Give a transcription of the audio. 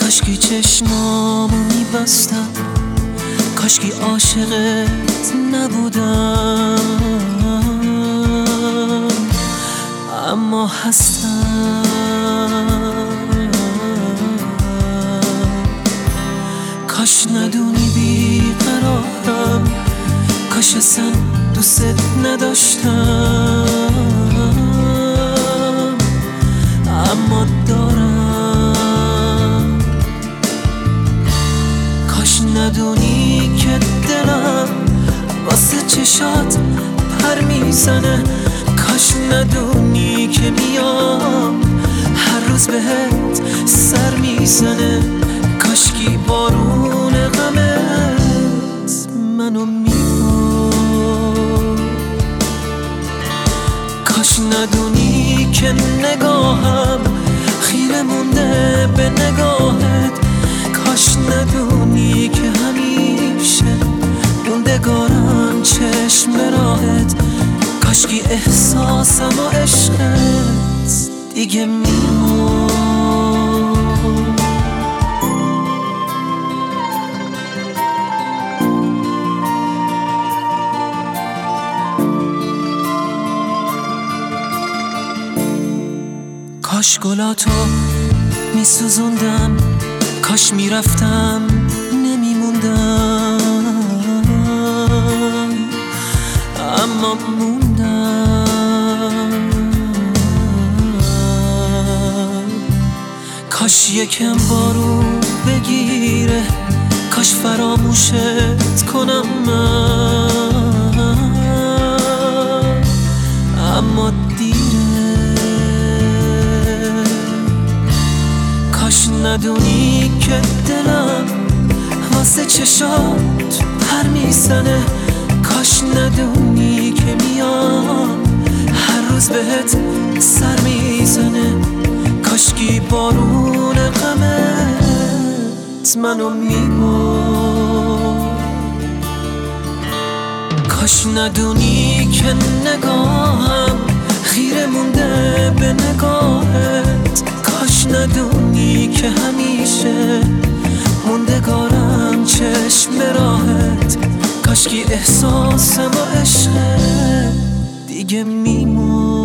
کاشکی چشمامو میبستم، کاشکی عاشقت نبودم، اما هستم. کاش ندونی بیقرارم، کاش اصلا دوست نداشتم، اما دارم. کاش ندونی که دلم واسه چشات پر میزنه، کاش ندونی که میام هر روز بهت سر میزنه، کاشکی بارون غمت منو میبارد. کاش ندونی که نگاهم خیره مونده به نگاهت، کاش ندونی که همیشه موندگارم چشم راهت، کاشکی احساسم و عشقت دیگه میمون. کاش گلاتو میسوزوندم، کاش میرفتم نمیموندم، اما موندم. کاش یکم بارون بگیره، کاش فراموشت کنم من، اما کاش ندونی که دلم واسه چشات پر میزنه، کاش ندونی که میام هر روز بهت سر میزنه، کاشکی بارون غمت منو میبرد. کاش ندونی که نگاهم خیره مونده به نگاهت، کاش ندونی که همیشه موندگارم چشم راهت، کاشکی احساسم و عشقت دیگه میمون.